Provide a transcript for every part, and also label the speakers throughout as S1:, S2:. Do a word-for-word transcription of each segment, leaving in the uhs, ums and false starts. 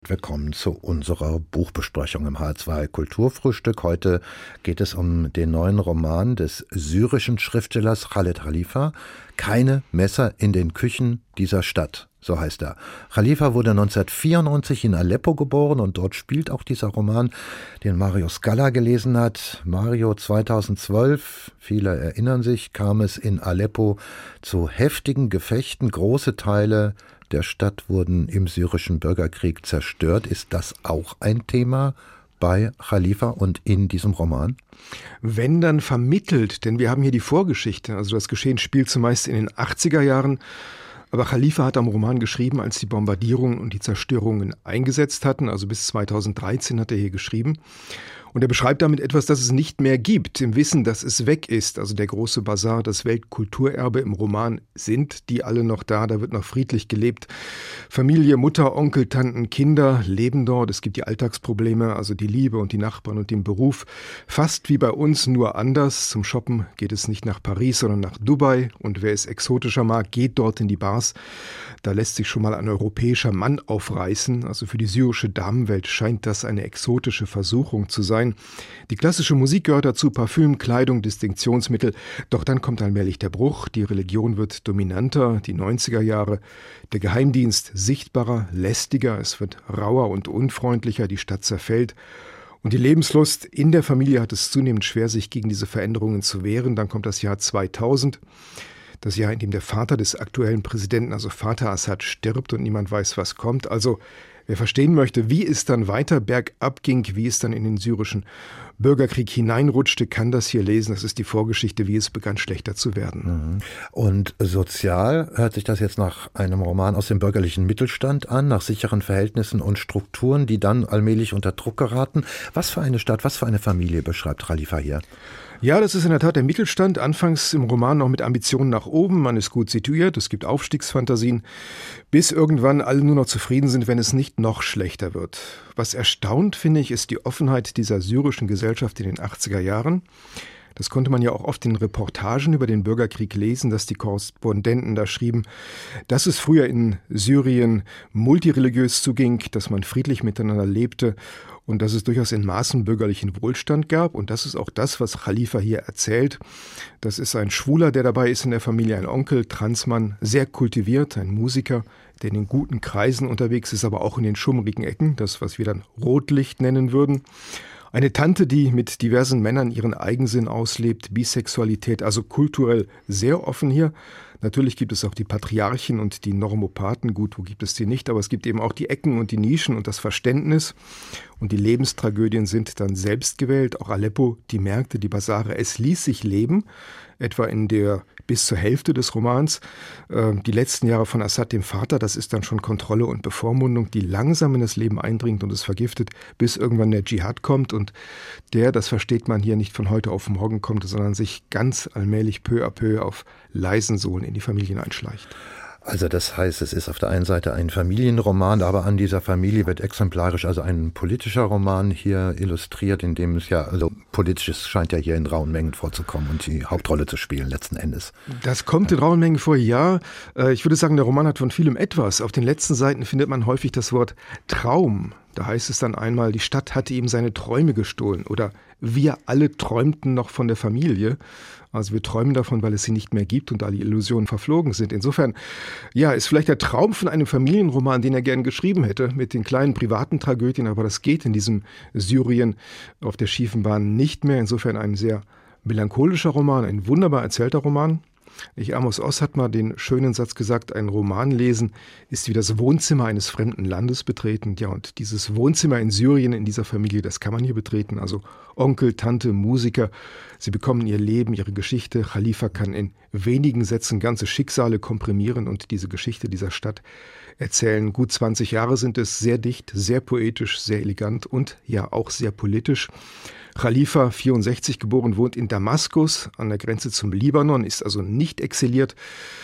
S1: Willkommen zu unserer Buchbesprechung im H zwei Kulturfrühstück. Heute geht es um den neuen Roman des syrischen Schriftstellers Khaled Khalifa, Keine Messer in den Küchen dieser Stadt, so heißt er. Khalifa wurde neunzehnhundertvierundneunzig in Aleppo geboren und dort spielt auch dieser Roman, den Mario Scala gelesen hat. Mario, zweitausendzwölf, viele erinnern sich, kam es in Aleppo zu heftigen Gefechten. Große Teile der Stadt wurden im syrischen Bürgerkrieg zerstört. Ist das auch ein Thema bei Khalifa und in diesem Roman?
S2: Wenn, dann vermittelt, denn wir haben hier die Vorgeschichte. Also das Geschehen spielt zumeist in den achtziger Jahren. Aber Khalifa hat am Roman geschrieben, als die Bombardierungen und die Zerstörungen eingesetzt hatten. Also bis zweitausenddreizehn hat er hier geschrieben. Und er beschreibt damit etwas, das es nicht mehr gibt, im Wissen, dass es weg ist. Also der große Basar, das Weltkulturerbe im Roman, sind die alle noch da, da wird noch friedlich gelebt. Familie, Mutter, Onkel, Tanten, Kinder leben dort. Es gibt die Alltagsprobleme, also die Liebe und die Nachbarn und den Beruf. Fast wie bei uns, nur anders. Zum Shoppen geht es nicht nach Paris, sondern nach Dubai. Und wer es exotischer mag, geht dort in die Bars. Da lässt sich schon mal ein europäischer Mann aufreißen. Also für die syrische Damenwelt scheint das eine exotische Versuchung zu sein. Die klassische Musik gehört dazu, Parfüm, Kleidung, Distinktionsmittel. Doch dann kommt allmählich der Bruch, die Religion wird dominanter, die neunziger Jahre, der Geheimdienst sichtbarer, lästiger, es wird rauer und unfreundlicher, die Stadt zerfällt. Und die Lebenslust in der Familie hat es zunehmend schwer, sich gegen diese Veränderungen zu wehren. Dann kommt das Jahr zweitausend. Das Jahr, in dem der Vater des aktuellen Präsidenten, also Vater Assad, stirbt und niemand weiß, was kommt. Also wer verstehen möchte, wie es dann weiter bergab ging, wie es dann in den syrischen Bürgerkrieg hineinrutschte, kann das hier lesen. Das ist die Vorgeschichte, wie es begann, schlechter zu werden.
S1: Und sozial hört sich das jetzt nach einem Roman aus dem bürgerlichen Mittelstand an, nach sicheren Verhältnissen und Strukturen, die dann allmählich unter Druck geraten. Was für eine Stadt, was für eine Familie beschreibt Khalifa hier?
S2: Ja, das ist in der Tat der Mittelstand, anfangs im Roman noch mit Ambitionen nach oben, man ist gut situiert, es gibt Aufstiegsfantasien, bis irgendwann alle nur noch zufrieden sind, wenn es nicht noch schlechter wird. Was erstaunt, finde ich, ist die Offenheit dieser syrischen Gesellschaft in den achtziger Jahren. Das konnte man ja auch oft in Reportagen über den Bürgerkrieg lesen, dass die Korrespondenten da schrieben, dass es früher in Syrien multireligiös zuging, dass man friedlich miteinander lebte und dass es durchaus in Maßen bürgerlichen Wohlstand gab. Und das ist auch das, was Khalifa hier erzählt. Das ist ein Schwuler, der dabei ist in der Familie, ein Onkel, Transmann, sehr kultiviert, ein Musiker, der in den guten Kreisen unterwegs ist, aber auch in den schummrigen Ecken, das, was wir dann Rotlicht nennen würden. Eine Tante, die mit diversen Männern ihren Eigensinn auslebt, Bisexualität, also kulturell sehr offen hier. Natürlich gibt es auch die Patriarchen und die Normopathen. Gut, wo gibt es die nicht? Aber es gibt eben auch die Ecken und die Nischen und das Verständnis. Und die Lebenstragödien sind dann selbst gewählt. Auch Aleppo, die Märkte, die Basare. Es ließ sich leben, etwa in der bis zur Hälfte des Romans. Die letzten Jahre von Assad, dem Vater, das ist dann schon Kontrolle und Bevormundung, die langsam in das Leben eindringt und es vergiftet, bis irgendwann der Dschihad kommt. Und der, das versteht man hier, nicht von heute auf morgen kommt, sondern sich ganz allmählich peu à peu auf leisen Sohlen in die Familien einschleicht.
S1: Also das heißt, es ist auf der einen Seite ein Familienroman, aber an dieser Familie wird exemplarisch also ein politischer Roman hier illustriert, in dem es ja, also politisches scheint ja hier in rauen Mengen vorzukommen und die Hauptrolle zu spielen letzten Endes.
S2: Das kommt in rauen Mengen vor, ja. Ich würde sagen, der Roman hat von vielem etwas. Auf den letzten Seiten findet man häufig das Wort Traum. Da heißt es dann einmal, die Stadt hatte ihm seine Träume gestohlen oder wir alle träumten noch von der Familie. Also wir träumen davon, weil es sie nicht mehr gibt und alle Illusionen verflogen sind. Insofern, ja, ist vielleicht der Traum von einem Familienroman, den er gern geschrieben hätte, mit den kleinen privaten Tragödien, aber das geht in diesem Syrien auf der schiefen Bahn nicht mehr. Insofern ein sehr melancholischer Roman, ein wunderbar erzählter Roman. Ich, Amos Oz hat mal den schönen Satz gesagt, ein Roman lesen ist wie das Wohnzimmer eines fremden Landes betreten. Ja, und dieses Wohnzimmer in Syrien, in dieser Familie, das kann man hier betreten. Also Onkel, Tante, Musiker, sie bekommen ihr Leben, ihre Geschichte. Khalifa kann in wenigen Sätzen ganze Schicksale komprimieren und diese Geschichte dieser Stadt erzählen. Gut zwanzig Jahre sind es, sehr dicht, sehr poetisch, sehr elegant und ja auch sehr politisch. Khalifa, vierundsechzig geboren, wohnt in Damaskus an der Grenze zum Libanon, ist also nicht exiliert.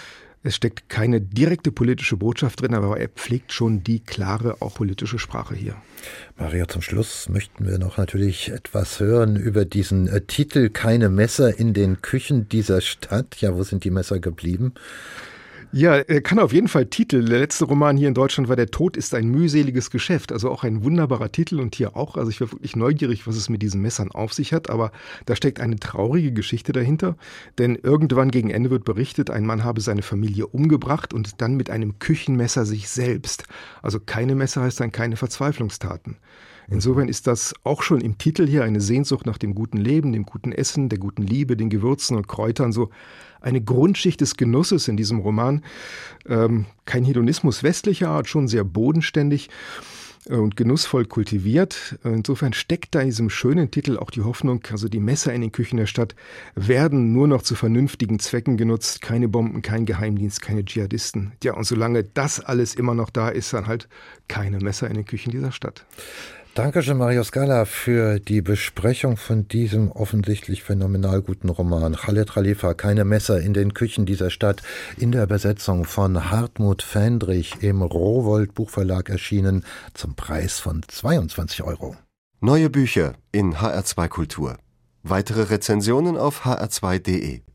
S2: Es steckt keine direkte politische Botschaft drin, aber er pflegt schon die klare, auch politische Sprache hier.
S1: Maria, zum Schluss möchten wir noch natürlich etwas hören über diesen äh, Titel Keine Messer in den Küchen dieser Stadt. Ja, wo sind die Messer geblieben?
S2: Ja, er kann auf jeden Fall Titel. Der letzte Roman hier in Deutschland war Der Tod ist ein mühseliges Geschäft. Also auch ein wunderbarer Titel und hier auch. Also ich war wirklich neugierig, was es mit diesen Messern auf sich hat. Aber da steckt eine traurige Geschichte dahinter. Denn irgendwann gegen Ende wird berichtet, ein Mann habe seine Familie umgebracht und dann mit einem Küchenmesser sich selbst. Also keine Messer heißt dann keine Verzweiflungstaten. Insofern ist das auch schon im Titel hier eine Sehnsucht nach dem guten Leben, dem guten Essen, der guten Liebe, den Gewürzen und Kräutern, so eine Grundschicht des Genusses in diesem Roman. Ähm, kein Hedonismus westlicher Art, schon sehr bodenständig äh, und genussvoll kultiviert. Insofern steckt da in diesem schönen Titel auch die Hoffnung, also die Messer in den Küchen der Stadt werden nur noch zu vernünftigen Zwecken genutzt. Keine Bomben, kein Geheimdienst, keine Dschihadisten. Ja, und solange das alles immer noch da ist, dann halt keine Messer in den Küchen dieser Stadt.
S1: Dankeschön, Mario Scala, für die Besprechung von diesem offensichtlich phänomenal guten Roman. Khaled Khalifa, Keine Messer in den Küchen dieser Stadt, in der Übersetzung von Hartmut Fendrich im Rowohlt Buchverlag erschienen, zum Preis von zweiundzwanzig Euro.
S3: Neue Bücher in H R zwei Kultur. Weitere Rezensionen auf h r zwei punkt de.